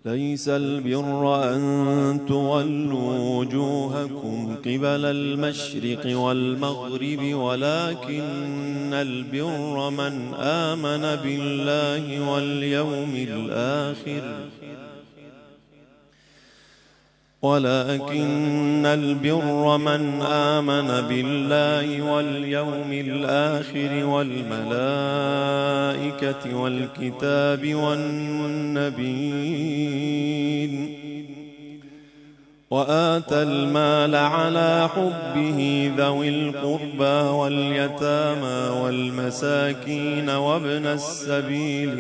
ليس البر أن تولوا وجوهكم قبل المشرق والمغرب ولكن البر من آمن بالله واليوم الآخر والملائكة والكتاب والنبيين وآتى المال على حبه ذوي القربى واليتامى والمساكين وابن السبيل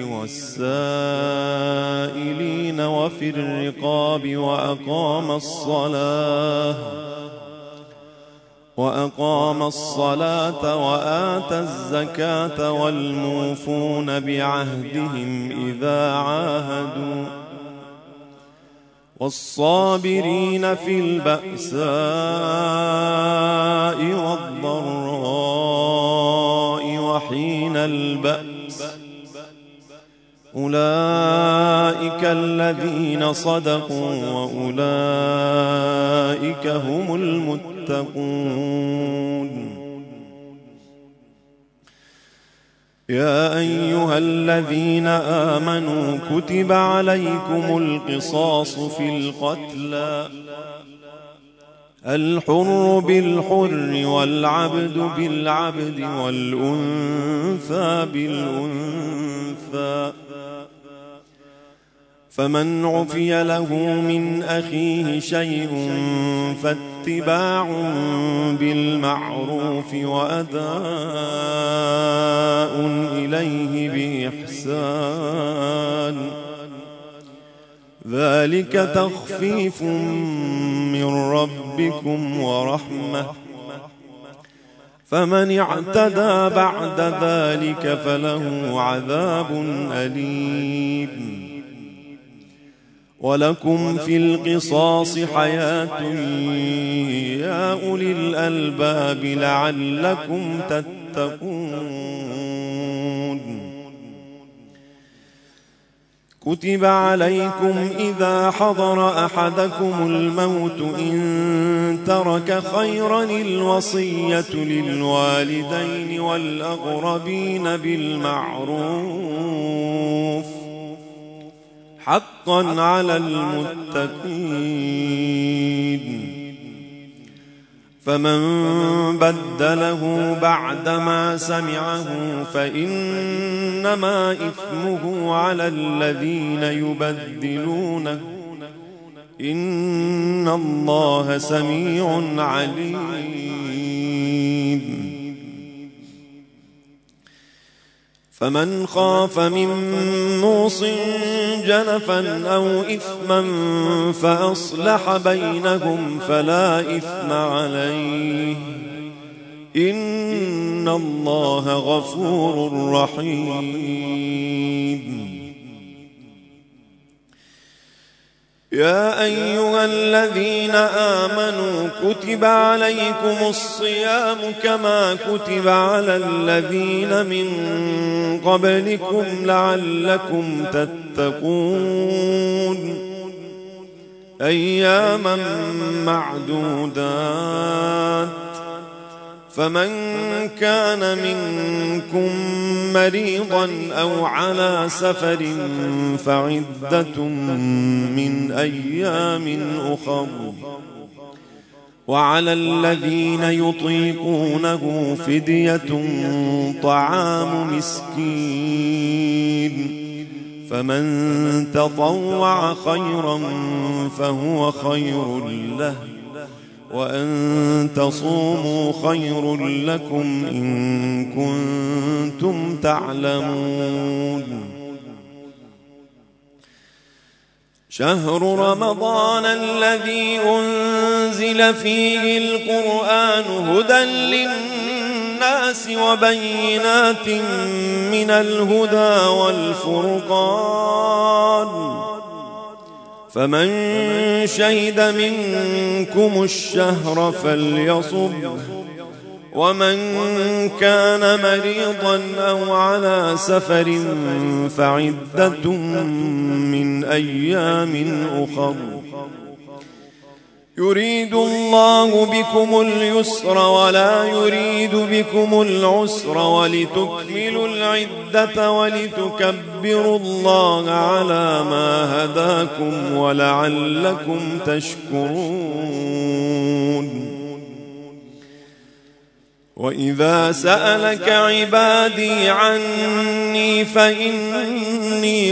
والسائلين وفي الرقاب وأقام الصلاة وآتى الزكاة والموفون بعهدهم إذا عاهدوا والصابرين في البأساء والضراء وحين البأس أولئك الذين صدقوا وأولئك هم المتقون. يا أيها الذين آمنوا كتب عليكم القصاص في القتلى الحر بالحر والعبد بالعبد والأنثى بالأنثى فمن عفي له من أخيه شيء فاتباع بالمعروف وأداء إليه بإحسان ذلك تخفيف من ربكم ورحمة فمن اعتدى بعد ذلك فله عذاب أليم. ولكم في القصاص حياة يا أولي الألباب لعلكم تتقون. كتب عليكم إذا حضر أحدكم الموت إن ترك خيرا الوصية للوالدين والأقربين بالمعروف حقا على المتقين. فمن بدله بعدما سمعه فإنما إثمه على الذين يبدلونه إن الله سميع عليم. فمن خاف من موص جنفا أو إثما فأصلح بينهم فلا إثم عليه إن الله غفور رحيم. يا أيها الذين آمنوا كتب عليكم الصيام كما كتب على الذين من قبلكم لعلكم تتقون أياما معدودات فمن كان منكم مريضا أو على سفر فعدة من أيام أخر وعلى الذين يطيقونه فدية طعام مسكين فمن تطوع خيرا فهو خير له وأن تصوموا خير لكم إن كنتم تعلمون. شهر رمضان الذي أنزل فيه القرآن هدى للناس وبينات من الهدى والفرقان فمن شهد منكم الشهر فليصم ومن كان مريضا أو على سفر فعدة من أيام أخر يريد الله بكم اليسر ولا يريد بكم العسر ولتكملوا العدة ولتكبروا الله على ما هداكم ولعلكم تشكرون. وإذا سألك عبادي عني فإني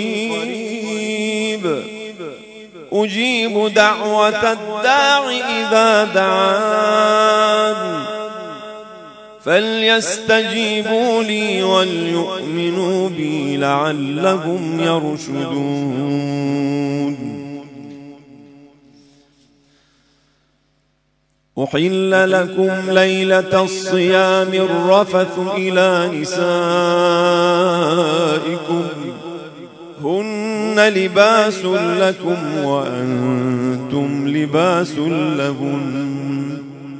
قريب أجيب دعوة الداع إذا دعان فليستجيبوا لي وليؤمنوا بي لعلهم يرشدون. أحل لكم ليلة الصيام الرفث إلى نسائكم هن لباس لكم وأنتم لباس لهن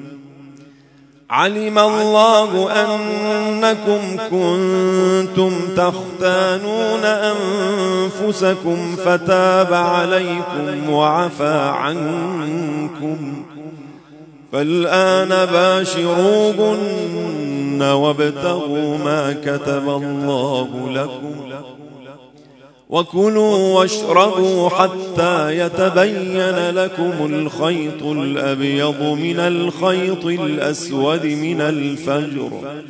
علم الله أنكم كنتم تختانون أنفسكم فتاب عليكم وعفى عنكم فالآن باشروهن وابتغوا ما كتب الله لكم وكلوا واشربوا حتى يتبين لكم الخيط الأبيض من الخيط الأسود من الفجر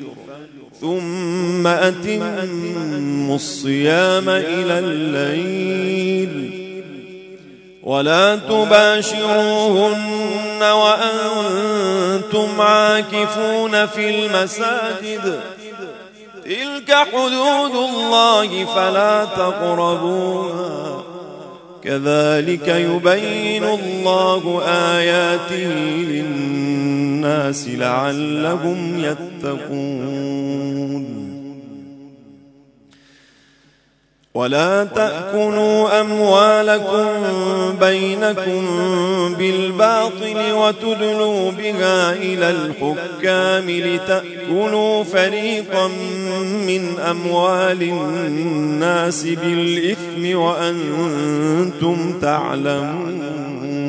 ثم أتموا الصيام إلى الليل ولا تباشروهن وأنتم عاكفون في المساجد تلك حدود الله فلا تقربوها كذلك يبين الله آياته للناس لعلهم يتقون. ولا تأكلوا أموالكم بينكم بالباطل وتدلوا بها إلى الحكام لتأكلوا فريقا من أموال الناس بالإثم وأنتم تعلمون.